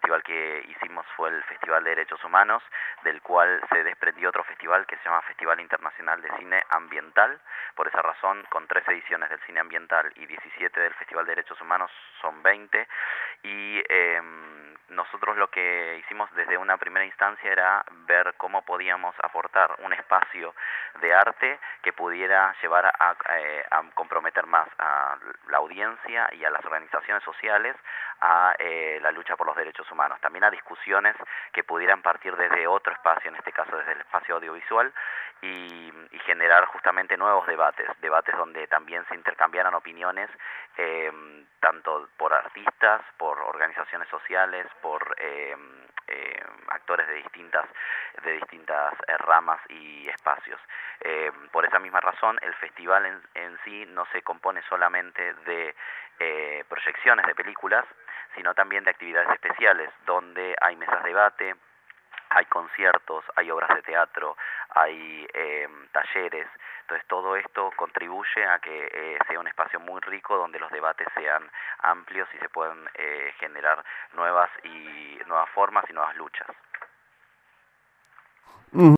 festival que hicimos fue el Festival de Derechos Humanos, del cual se desprendió otro festival que se llama Festival Internacional de Cine Ambiental. Por esa razón, con 3 ediciones del cine ambiental y 17 del Festival de Derechos Humanos, son 20. Y nosotros lo que hicimos desde una primera instancia era ver cómo podíamos aportar un espacio de arte que pudiera llevar a comprometer más a la audiencia y a las organizaciones sociales a la lucha por los derechos humanos, también a discusiones que pudieran partir desde otro espacio, en este caso desde el espacio audiovisual, y generar justamente nuevos debates donde también se intercambiaran opiniones, tanto por artistas, por organizaciones sociales, por actores de distintas ramas y espacios. Por esa misma razón, el festival en sí no se compone solamente de proyecciones de películas, sino también de actividades especiales, donde hay mesas de debate, hay conciertos, hay obras de teatro, hay talleres. Entonces todo esto contribuye a que sea un espacio muy rico donde los debates sean amplios y se puedan generar nuevas formas y nuevas luchas.